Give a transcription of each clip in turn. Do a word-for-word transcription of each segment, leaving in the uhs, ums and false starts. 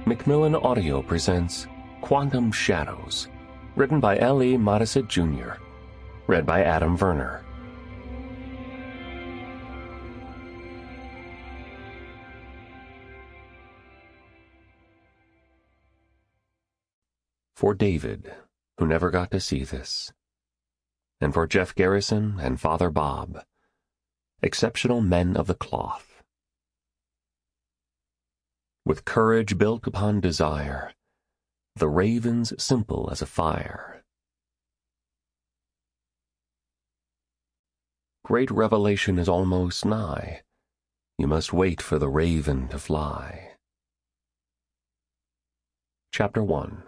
Macmillan Audio presents Quantum Shadows, written by L E Modesitt Junior, read by Adam Verner. For David, who never got to see this, and for Jeff Garrison and Father Bob, exceptional men of the cloth. With courage built upon desire, the raven's simple as a fire. Great revelation is almost nigh. You must wait for the raven to fly. Chapter one.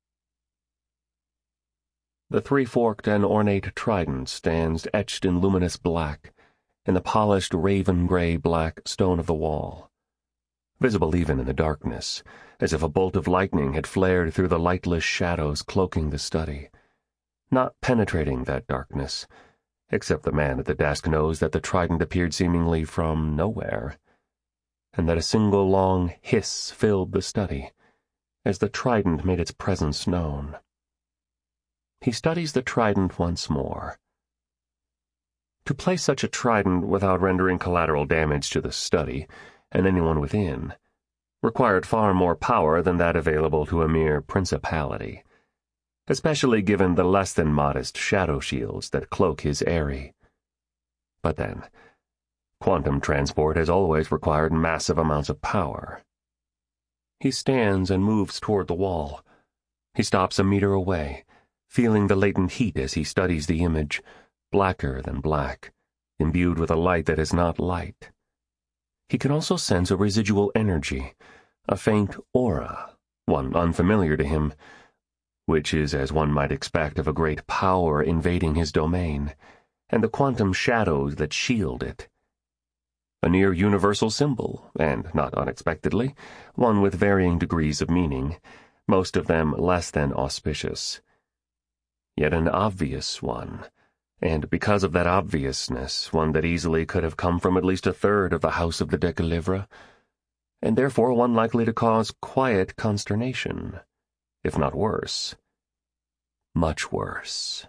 The three-forked and ornate trident stands etched in luminous black in the polished raven-gray black stone of the wall, visible even in the darkness, as if a bolt of lightning had flared through the lightless shadows cloaking the study, not penetrating that darkness, except the man at the desk knows that the trident appeared seemingly from nowhere, and that a single long hiss filled the study, as the trident made its presence known. He studies the trident once more. To place such a trident without rendering collateral damage to the study, and anyone within, required far more power than that available to a mere principality, especially given the less than modest shadow shields that cloak his eyrie. But then, quantum transport has always required massive amounts of power. He stands and moves toward the wall. He stops a meter away, feeling the latent heat as he studies the image, blacker than black, imbued with a light that is not light. He can also sense a residual energy, a faint aura, one unfamiliar to him, which is as one might expect of a great power invading his domain, and the quantum shadows that shield it. A near universal symbol, and, not unexpectedly, one with varying degrees of meaning, most of them less than auspicious. Yet an obvious one, and because of that obviousness, one that easily could have come from at least a third of the House of the Decalivre, and therefore one likely to cause quiet consternation, if not worse. Much worse.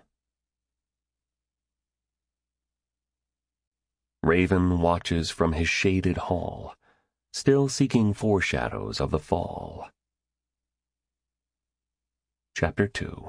Raven watches from his shaded hall, still seeking foreshadows of the fall. Chapter two.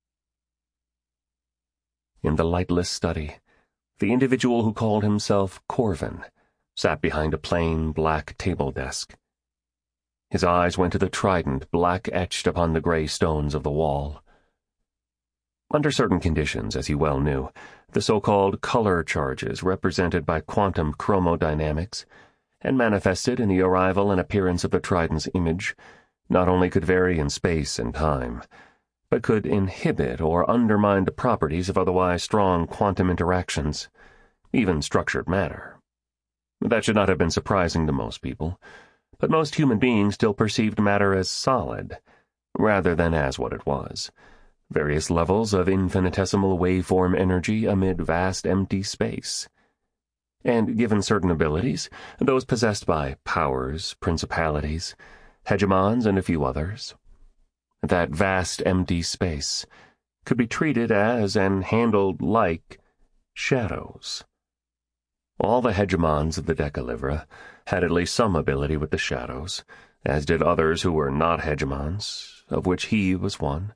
In the lightless study, the individual who called himself Corvin sat behind a plain black table desk. His eyes went to the trident black-etched upon the gray stones of the wall. Under certain conditions, as he well knew, the so-called color charges represented by quantum chromodynamics, and manifested in the arrival and appearance of the trident's image, not only could vary in space and time, but could inhibit or undermine the properties of otherwise strong quantum interactions, even structured matter. That should not have been surprising to most people, but most human beings still perceived matter as solid, rather than as what it was, various levels of infinitesimal waveform energy amid vast empty space. And given certain abilities, those possessed by powers, principalities, hegemons, and a few others, that vast empty space could be treated as and handled like shadows. All the hegemons of the Decalivre had at least some ability with the shadows, as did others who were not hegemons, of which he was one.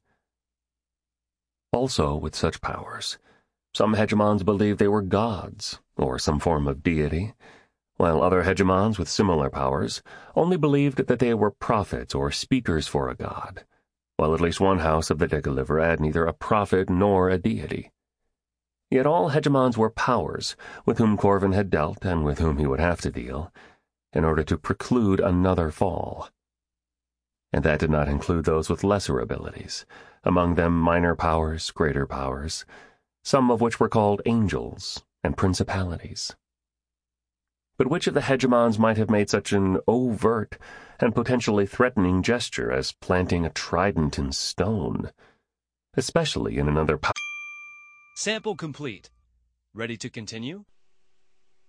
Also, with such powers, some hegemons believed they were gods, or some form of deity, while other hegemons with similar powers only believed that they were prophets or speakers for a god, while at least one house of the Decalivre had neither a prophet nor a deity. Yet all hegemons were powers with whom Corvin had dealt and with whom he would have to deal, in order to preclude another fall. And that did not include those with lesser abilities, among them minor powers, greater powers, some of which were called angels and principalities. But which of the hegemons might have made such an overt and potentially threatening gesture as planting a trident in stone, especially in another power? Sample complete. Ready to continue?